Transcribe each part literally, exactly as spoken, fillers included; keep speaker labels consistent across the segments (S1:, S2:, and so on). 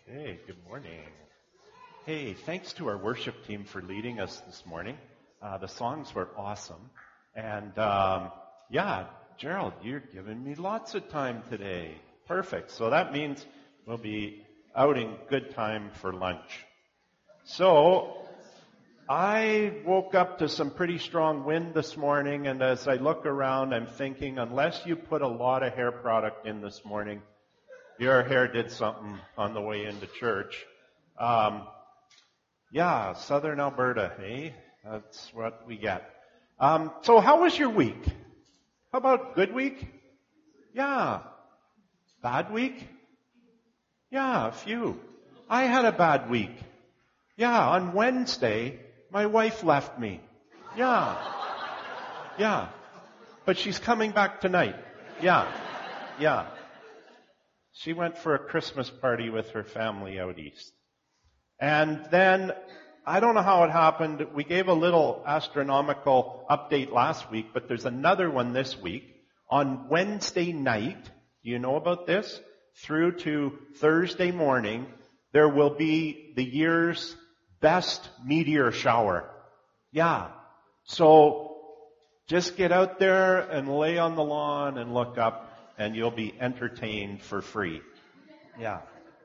S1: Hey, good morning. Hey, thanks to our worship team for leading us this morning. Uh, the songs were awesome. And, um, yeah, Gerald, you're giving me lots of time today. Perfect. So that means we'll be out in good time for lunch. So, I woke up to some pretty strong wind this morning, and as I look around, I'm thinking, unless you put a lot of hair product in this morning, your hair did something on the way into church. Um, yeah, Southern Alberta, eh? That's what we get. Um, so how was your week? How about good week? Yeah. Bad week? Yeah, a few. I had a bad week. Yeah, on Wednesday, my wife left me. Yeah. Yeah. But she's coming back tonight. Yeah. Yeah. She went for a Christmas party with her family out east. And then, I don't know how it happened, we gave a little astronomical update last week, but there's another one this week. On Wednesday night, do you know about this? Through to Thursday morning, there will be the year's best meteor shower. Yeah. So, just get out there and lay on the lawn and look up, and you'll be entertained for free. Yeah.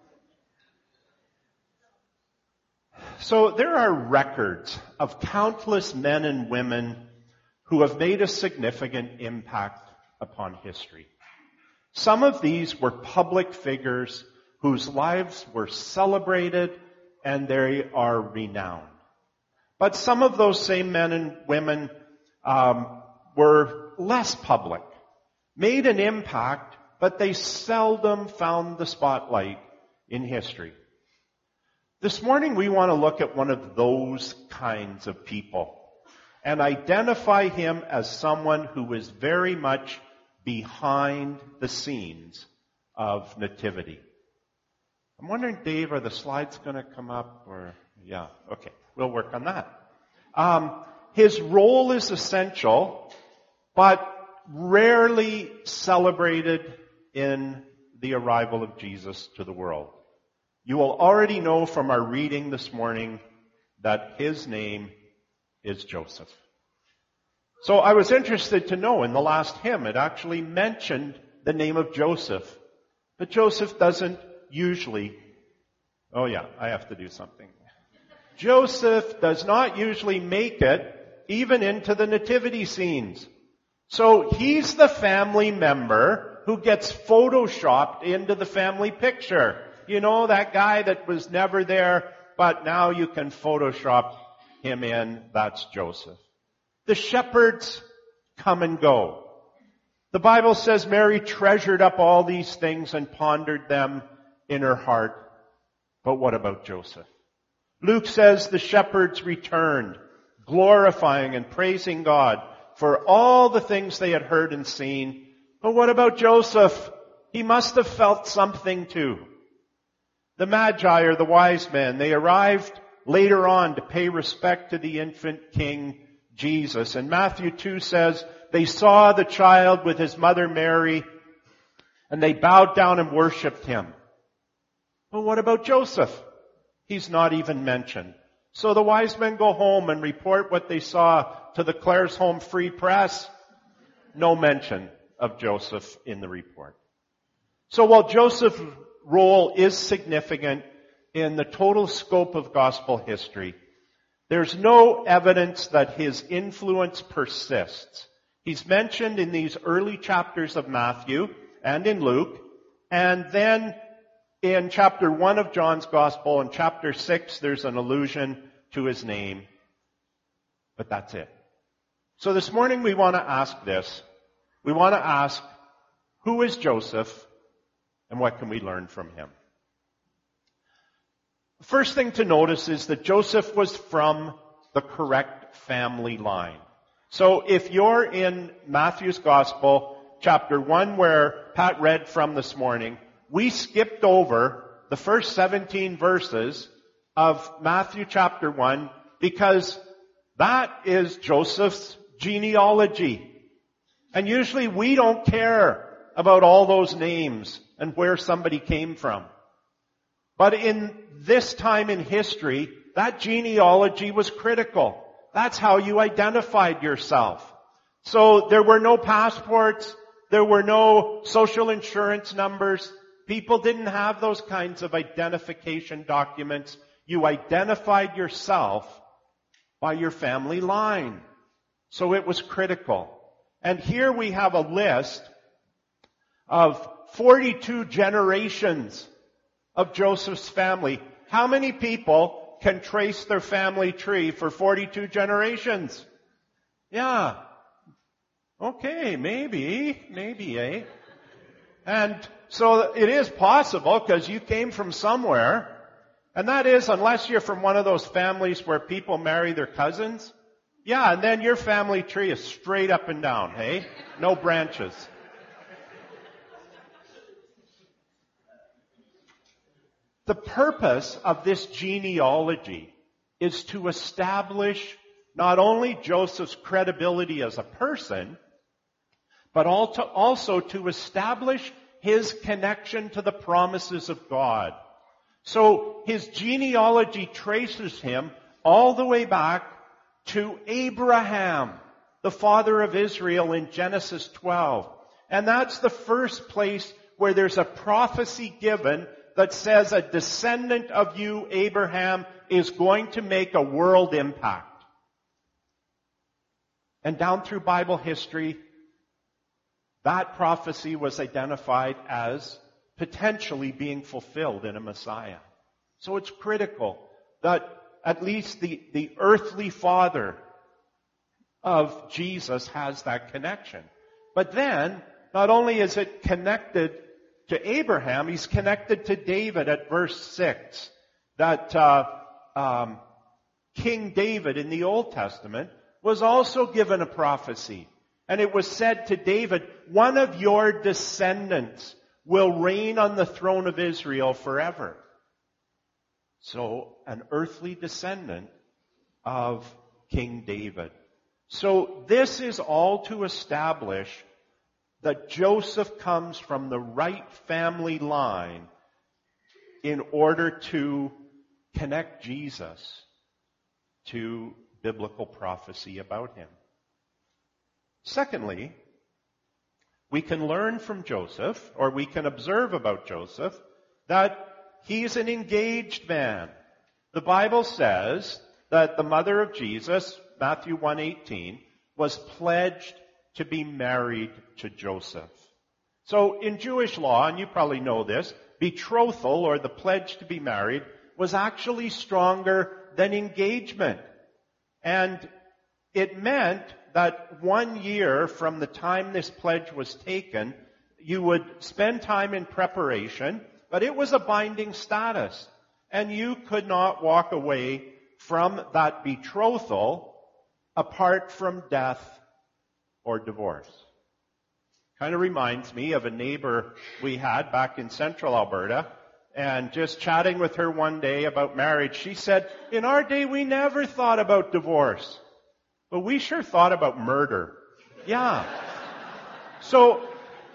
S1: So there are records of countless men and women who have made a significant impact upon history. Some of these were public figures whose lives were celebrated and they are renowned. But some of those same men and women um, were less public, made an impact, but they seldom found the spotlight in history. This morning we want to look at one of those kinds of people and identify him as someone who is very much behind the scenes of Nativity. I'm wondering, Dave, are the slides going to come up? Or yeah, okay, we'll work on that. Um, his role is essential, but rarely celebrated in the arrival of Jesus to the world. You will already know from our reading this morning that his name is Joseph. So I was interested to know in the last hymn it actually mentioned the name of Joseph. But Joseph doesn't usually, oh yeah, I have to do something. Joseph does not usually make it even into the nativity scenes. So he's the family member who gets photoshopped into the family picture. You know, that guy that was never there, but now you can Photoshop him in. That's Joseph. The shepherds come and go. The Bible says Mary treasured up all these things and pondered them in her heart. But what about Joseph? Luke says the shepherds returned, glorifying and praising God for all the things they had heard and seen. But what about Joseph? He must have felt something too. The Magi, or the wise men, they arrived later on to pay respect to the infant King Jesus. And Matthew two says, they saw the child with his mother Mary, and they bowed down and worshipped him. But what about Joseph? He's not even mentioned. So the wise men go home and report what they saw to the Clare's Home Free Press. No mention of Joseph in the report. So while Joseph's role is significant in the total scope of gospel history, there's no evidence that his influence persists. He's mentioned in these early chapters of Matthew and in Luke, and then in chapter one of John's Gospel, in chapter six, there's an allusion to his name. But that's it. So this morning we want to ask this. We want to ask, who is Joseph and what can we learn from him? The first thing to notice is that Joseph was from the correct family line. So if you're in Matthew's Gospel, chapter one, where Pat read from this morning, we skipped over the first seventeen verses of Matthew chapter one because that is Joseph's genealogy. And usually we don't care about all those names and where somebody came from. But in this time in history, that genealogy was critical. That's how you identified yourself. So there were no passports. There were no social insurance numbers. People didn't have those kinds of identification documents. You identified yourself by your family line. So it was critical. And here we have a list of forty-two generations of Joseph's family. How many people can trace their family tree for forty-two generations? Yeah. Okay, maybe, maybe, eh? And so it is possible because you came from somewhere. And that is, unless you're from one of those families where people marry their cousins. Yeah, and then your family tree is straight up and down, hey? No branches. The purpose of this genealogy is to establish not only Joseph's credibility as a person, but also to establish his connection to the promises of God. So his genealogy traces him all the way back to Abraham, the father of Israel, in Genesis twelve. And that's the first place where there's a prophecy given that says a descendant of you, Abraham, is going to make a world impact. And down through Bible history, that prophecy was identified as potentially being fulfilled in a Messiah. So it's critical that at least the, the earthly father of Jesus has that connection. But then, not only is it connected to Abraham, he's connected to David at verse six. That uh, um, King David in the Old Testament was also given a prophecy. And it was said to David, one of your descendants will reign on the throne of Israel forever. So, an earthly descendant of King David. So, this is all to establish that Joseph comes from the right family line in order to connect Jesus to biblical prophecy about him. Secondly, we can learn from Joseph, or we can observe about Joseph, that he's an engaged man. The Bible says that the mother of Jesus, Matthew one eighteen, was pledged to be married to Joseph. So in Jewish law, and you probably know this, betrothal, or the pledge to be married, was actually stronger than engagement. And it meant that one year from the time this pledge was taken, you would spend time in preparation, but it was a binding status. And you could not walk away from that betrothal apart from death or divorce. Kind of reminds me of a neighbor we had back in central Alberta, and just chatting with her one day about marriage, she said, in our day we never thought about divorce, but we sure thought about murder. Yeah. So,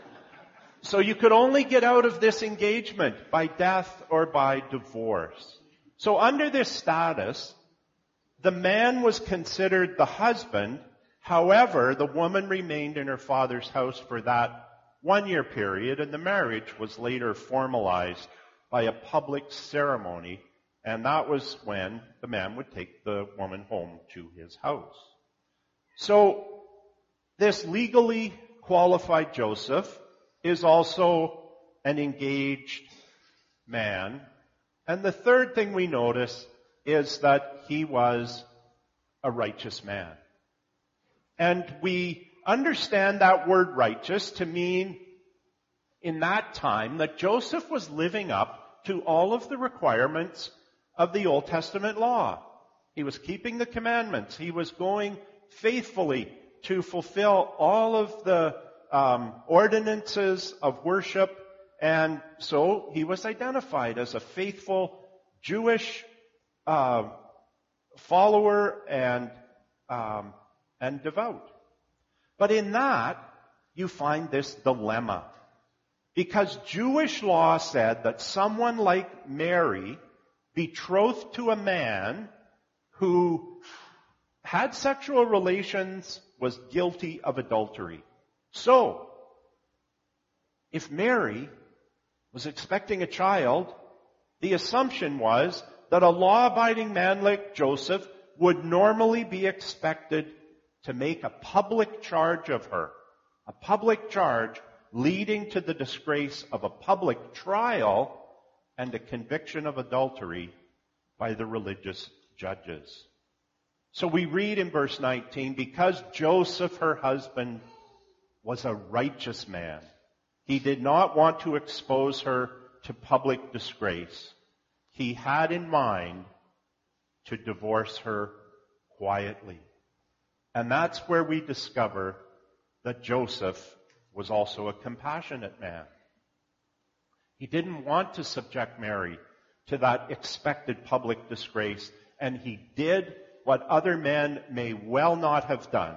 S1: so you could only get out of this engagement by death or by divorce. So under this status, the man was considered the husband. However, the woman remained in her father's house for that one-year period, and the marriage was later formalized by a public ceremony, and that was when the man would take the woman home to his house. So, this legally qualified Joseph is also an engaged man. And the third thing we notice is that he was a righteous man. And we understand that word righteous to mean in that time that Joseph was living up to all of the requirements of the Old Testament law. He was keeping the commandments. He was going faithfully to fulfill all of the um, ordinances of worship. And so he was identified as a faithful Jewish uh, follower and um, and devout. But in that, you find this dilemma. Because Jewish law said that someone like Mary, betrothed to a man who had sexual relations, was guilty of adultery. So, if Mary was expecting a child, the assumption was that a law-abiding man like Joseph would normally be expected to make a public charge of her, a public charge leading to the disgrace of a public trial and a conviction of adultery by the religious judges. So we read in verse nineteen, because Joseph, her husband, was a righteous man, he did not want to expose her to public disgrace. He had in mind to divorce her quietly. And that's where we discover that Joseph was also a compassionate man. He didn't want to subject Mary to that expected public disgrace, and he did what other men may well not have done.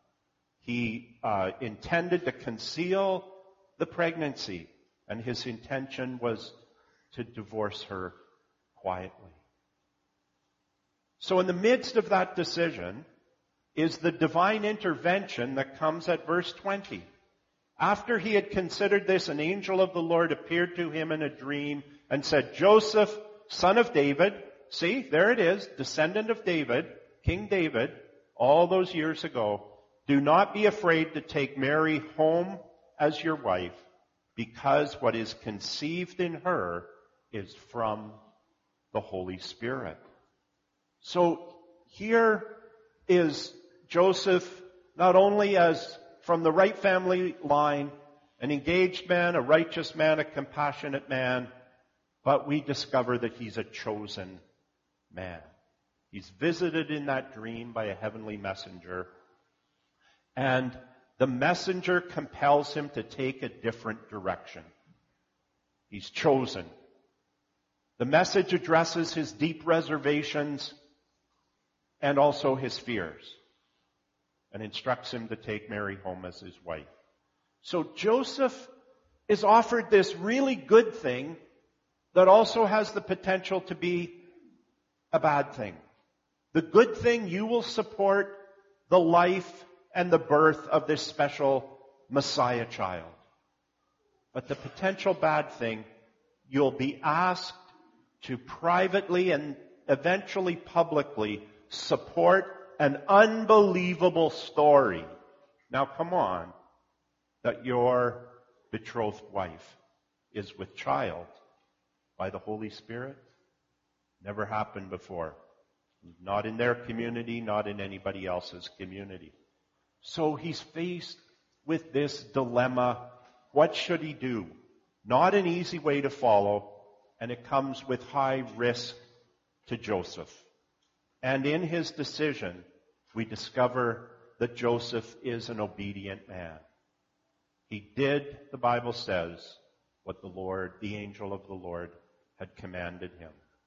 S1: He uh, intended to conceal the pregnancy, and his intention was to divorce her quietly. So in the midst of that decision is the divine intervention that comes at verse twenty. After he had considered this, an angel of the Lord appeared to him in a dream and said, Joseph, son of David, see, there it is, descendant of David, King David, all those years ago, do not be afraid to take Mary home as your wife, because what is conceived in her is from the Holy Spirit. So here is Joseph, not only as from the right family line, an engaged man, a righteous man, a compassionate man, but we discover that he's a chosen man. He's visited in that dream by a heavenly messenger, and the messenger compels him to take a different direction. He's chosen. The message addresses his deep reservations and also his fears, and instructs him to take Mary home as his wife. So Joseph is offered this really good thing that also has the potential to be a bad thing. The good thing, you will support the life and the birth of this special Messiah child. But the potential bad thing, you'll be asked to privately and eventually publicly support an unbelievable story. Now come on, that your betrothed wife is with child by the Holy Spirit. Never happened before. Not in their community, not in anybody else's community. So he's faced with this dilemma. What should he do? Not an easy way to follow, and it comes with high risk to Joseph. And in his decision, we discover that Joseph is an obedient man. He did, the Bible says, what the Lord, the angel of the Lord, had commanded him.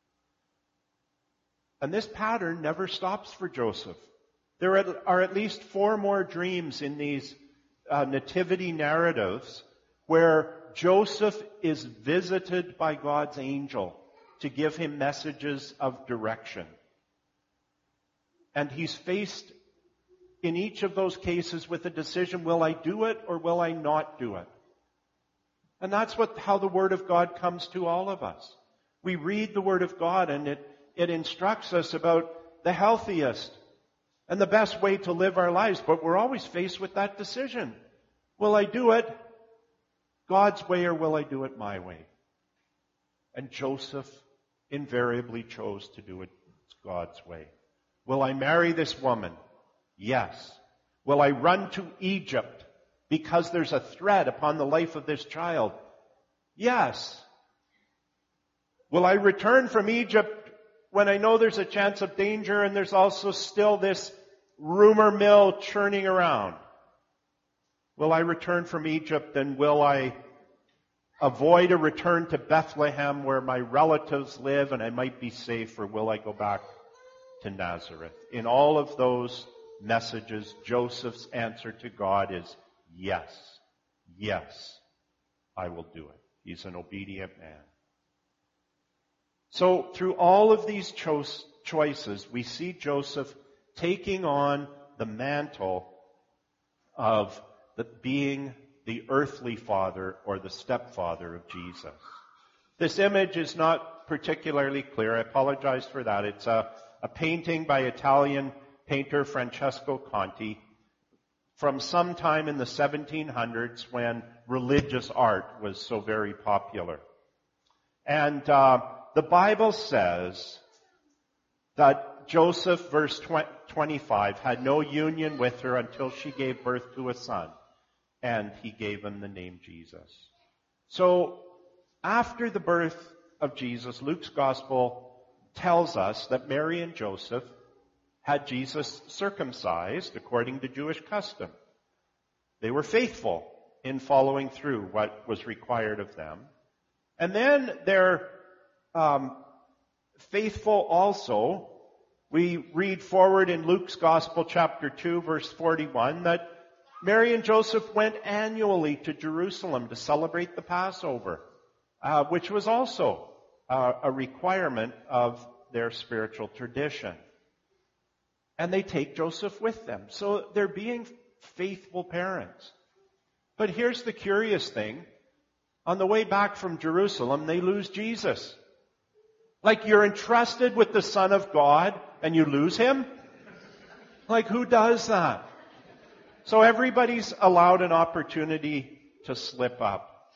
S1: And this pattern never stops for Joseph. There are at least four more dreams in these uh, nativity narratives where Joseph is visited by God's angel to give him messages of direction. And he's faced in each of those cases with a decision, will I do it or will I not do it? And that's what how the Word of God comes to all of us. We read the Word of God and it, it instructs us about the healthiest and the best way to live our lives, but we're always faced with that decision. Will I do it God's way or will I do it my way? And Joseph invariably chose to do it God's way. Will I marry this woman? Yes. Will I run to Egypt because there's a threat upon the life of this child? Yes. Will I return from Egypt when I know there's a chance of danger and there's also still this rumor mill churning around? Will I return from Egypt and will I avoid a return to Bethlehem where my relatives live and I might be safe, or will I go back to Nazareth? In all of those messages, Joseph's answer to God is yes, yes, I will do it. He's an obedient man. So through all of these cho- choices, we see Joseph taking on the mantle of the, being the earthly father or the stepfather of Jesus. This image is not particularly clear. I apologize for that. It's a, a painting by Italian painter Francesco Conti from sometime in the seventeen hundreds when religious art was so very popular. And uh, the Bible says that Joseph, verse twenty-five, had no union with her until she gave birth to a son, and he gave him the name Jesus. So, after the birth of Jesus, Luke's gospel tells us that Mary and Joseph had Jesus circumcised according to Jewish custom. They were faithful in following through what was required of them. And then they're um, faithful also. We read forward in Luke's Gospel, chapter two, verse forty-one, that Mary and Joseph went annually to Jerusalem to celebrate the Passover, uh, which was also uh, a requirement of their spiritual tradition. And they take Joseph with them. So they're being faithful parents. But here's the curious thing. On the way back from Jerusalem, they lose Jesus. Like, you're entrusted with the Son of God and you lose him? Like, who does that? So everybody's allowed an opportunity to slip up.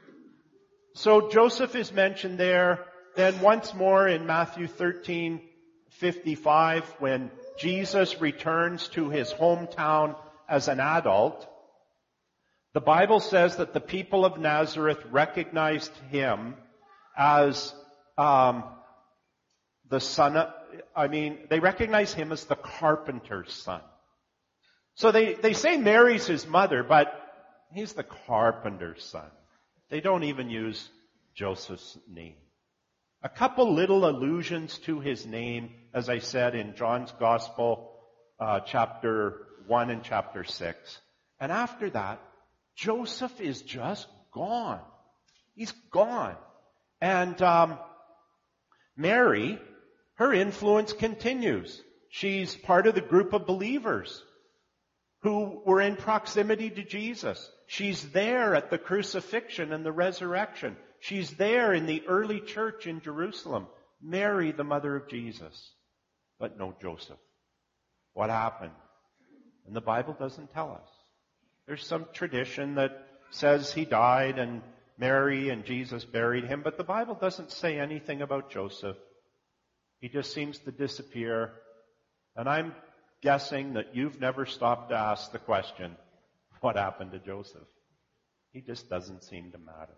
S1: So Joseph is mentioned there. Then once more in Matthew thirteen fifty-five, when Jesus returns to his hometown as an adult, the Bible says that the people of Nazareth recognized him as um, the son of, I mean, they recognize him as the carpenter's son. So they, they say Mary's his mother, but he's the carpenter's son. They don't even use Joseph's name. A couple little allusions to his name, as I said, in John's Gospel, uh, chapter one and chapter six. And after that, Joseph is just gone. He's gone. And um, Mary, her influence continues. She's part of the group of believers who were in proximity to Jesus. She's there at the crucifixion and the resurrection. She's there in the early church in Jerusalem. Mary, the mother of Jesus. But no Joseph. What happened? And the Bible doesn't tell us. There's some tradition that says he died and Mary and Jesus buried him, but the Bible doesn't say anything about Joseph. He just seems to disappear. And I'm guessing that you've never stopped to ask the question, what happened to Joseph? He just doesn't seem to matter.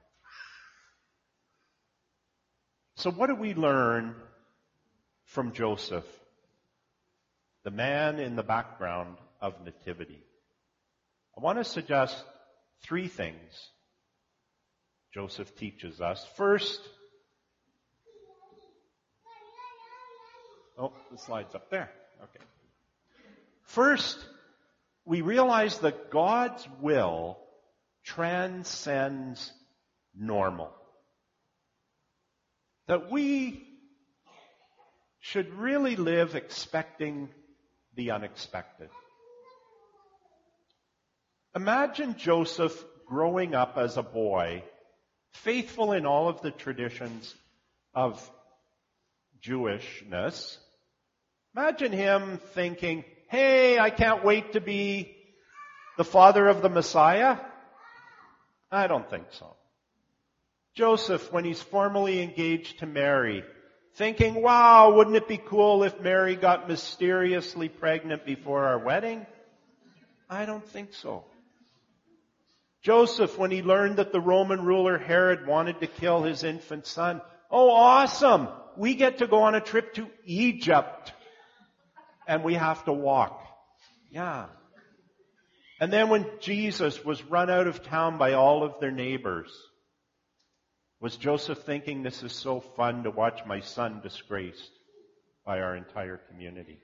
S1: So what do we learn from Joseph, the man in the background of nativity? I want to suggest three things Joseph teaches us. First, oh, the slide's up there. Okay. First, we realize that God's will transcends normal. That we should really live expecting the unexpected. Imagine Joseph growing up as a boy, faithful in all of the traditions of Jewishness. Imagine him thinking, hey, I can't wait to be the father of the Messiah. I don't think so. Joseph, when he's formally engaged to Mary, thinking, wow, wouldn't it be cool if Mary got mysteriously pregnant before our wedding? I don't think so. Joseph, when he learned that the Roman ruler Herod wanted to kill his infant son, oh, awesome! We get to go on a trip to Egypt. And we have to walk. Yeah. And then when Jesus was run out of town by all of their neighbors, was Joseph thinking, this is so fun to watch my son disgraced by our entire community?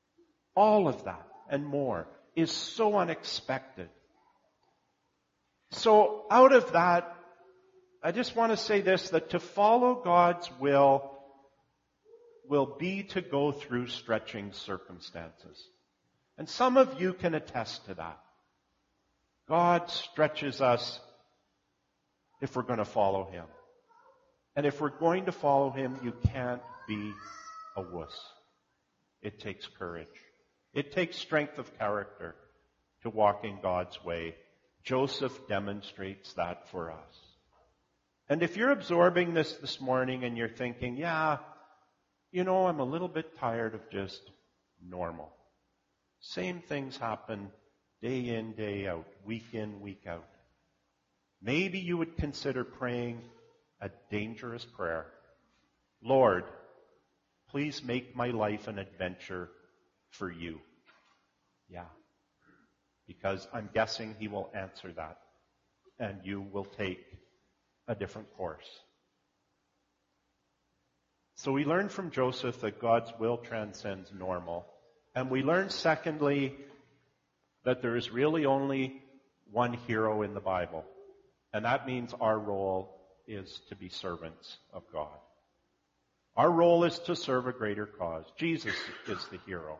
S1: All of that and more is so unexpected. So out of that, I just want to say this, that to follow God's will will be to go through stretching circumstances. And some of you can attest to that. God stretches us if we're going to follow Him. And if we're going to follow Him, you can't be a wuss. It takes courage. It takes strength of character to walk in God's way. Joseph demonstrates that for us. And if you're absorbing this this morning and you're thinking, yeah, you know, I'm a little bit tired of just normal. Same things happen day in, day out, week in, week out. Maybe you would consider praying a dangerous prayer. Lord, please make my life an adventure for you. Yeah. Because I'm guessing He will answer that. And you will take a different course. So we learn from Joseph that God's will transcends normal. And we learn, secondly, that there is really only one hero in the Bible. And that means our role is to be servants of God. Our role is to serve a greater cause. Jesus is the hero.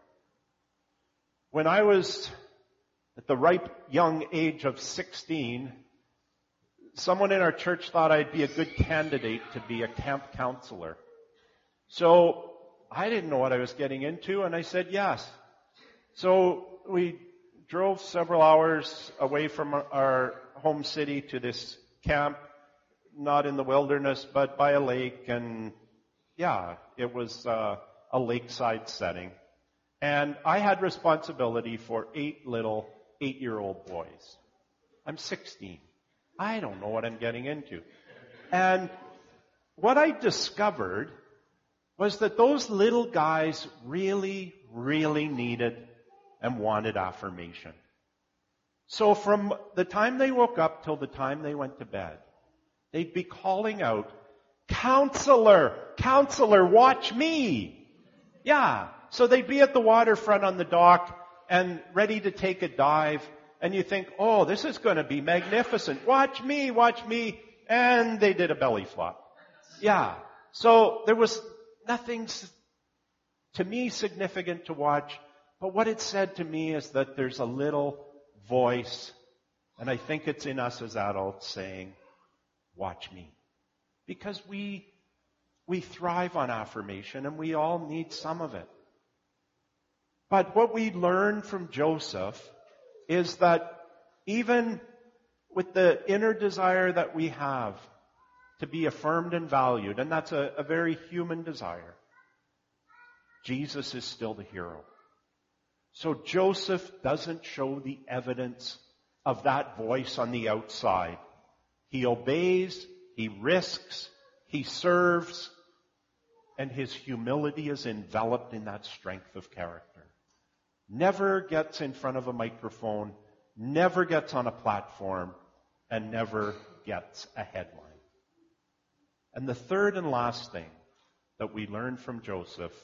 S1: When I was at the ripe young age of sixteen, someone in our church thought I'd be a good candidate to be a camp counselor. So I didn't know what I was getting into, and I said yes. So we drove several hours away from our home city to this camp, not in the wilderness, but by a lake, and yeah, it was uh, a lakeside setting. And I had responsibility for eight little eight-year-old boys. I'm sixteen. I don't know what I'm getting into. And what I discovered was that those little guys really, really needed and wanted affirmation. So from the time they woke up till the time they went to bed, they'd be calling out, "Counselor, counselor, watch me." Yeah. So they'd be at the waterfront on the dock and ready to take a dive. And you think, oh, this is going to be magnificent. Watch me, watch me. And they did a belly flop. Yeah. So there was nothing to me significant to watch. But what it said to me is that there's a little voice, and I think it's in us as adults saying, watch me. Because we, we thrive on affirmation, and we all need some of it. But what we learn from Joseph is that even with the inner desire that we have to be affirmed and valued, and that's a, a very human desire, Jesus is still the hero. So Joseph doesn't show the evidence of that voice on the outside. He obeys, he risks, he serves, and his humility is enveloped in that strength of character. Never gets in front of a microphone, never gets on a platform, and never gets a headline. And the third and last thing that we learn from Joseph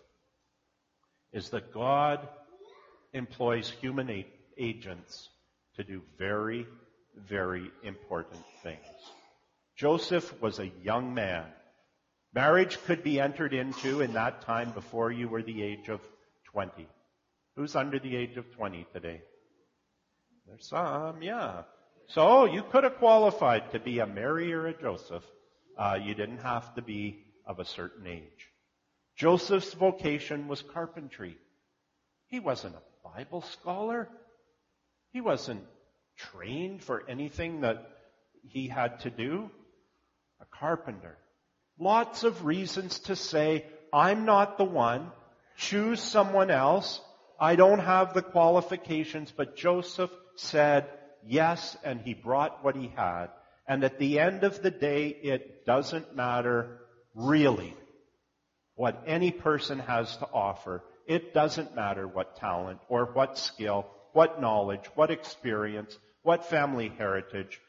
S1: is that God employs human a- agents to do very, very important things. Joseph was a young man. Marriage could be entered into in that time before you were the age of twenty. Who's under the age of twenty today? There's some, yeah. So you could have qualified to be a Mary or a Joseph. Uh, you didn't have to be of a certain age. Joseph's vocation was carpentry. He wasn't a Bible scholar. He wasn't trained for anything that he had to do. A carpenter. Lots of reasons to say, I'm not the one. Choose someone else. I don't have the qualifications, but Joseph said yes, and he brought what he had. And at the end of the day, it doesn't matter really what any person has to offer. It doesn't matter what talent or what skill, what knowledge, what experience, what family heritage.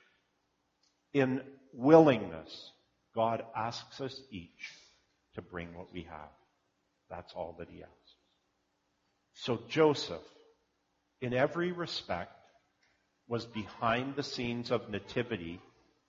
S1: In willingness, God asks us each to bring what we have. That's all that he asks. So Joseph, in every respect, was behind the scenes of nativity,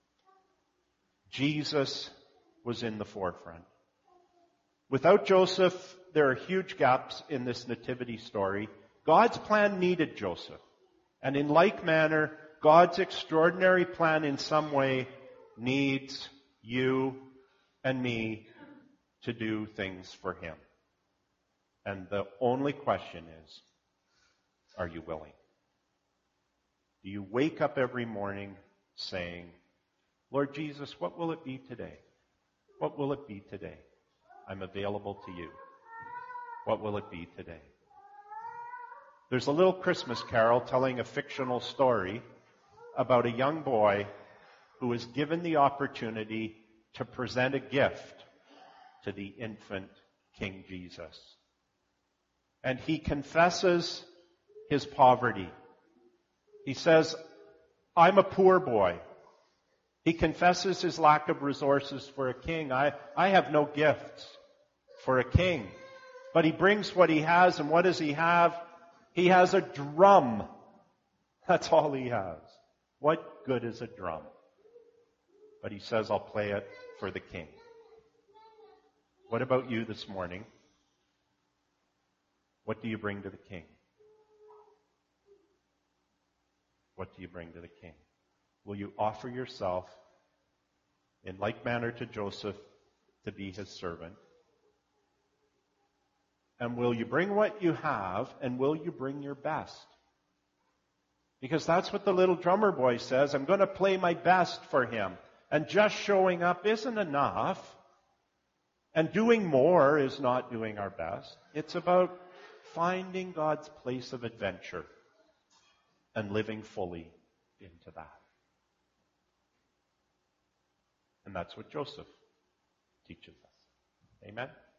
S1: Jesus was in the forefront. Without Joseph, there are huge gaps in this nativity story. God's plan needed Joseph. And in like manner, God's extraordinary plan in some way needs you and me to do things for him. And the only question is, are you willing? Do you wake up every morning saying, Lord Jesus, what will it be today? What will it be today? I'm available to you. What will it be today? There's a little Christmas carol telling a fictional story about a young boy who was given the opportunity to present a gift to the infant King Jesus. And he confesses his poverty. He says, I'm a poor boy. He confesses his lack of resources for a king. I, I have no gifts for a king. But he brings what he has, and what does he have? He has a drum. That's all he has. What good is a drum? But he says, I'll play it for the king. What about you this morning? What do you bring to the king? What do you bring to the king? Will you offer yourself in like manner to Joseph to be his servant? And will you bring what you have, and will you bring your best? Because that's what the little drummer boy says. I'm going to play my best for him. And just showing up isn't enough. And doing more is not doing our best. It's about finding God's place of adventure and living fully into that. And that's what Joseph teaches us. Amen?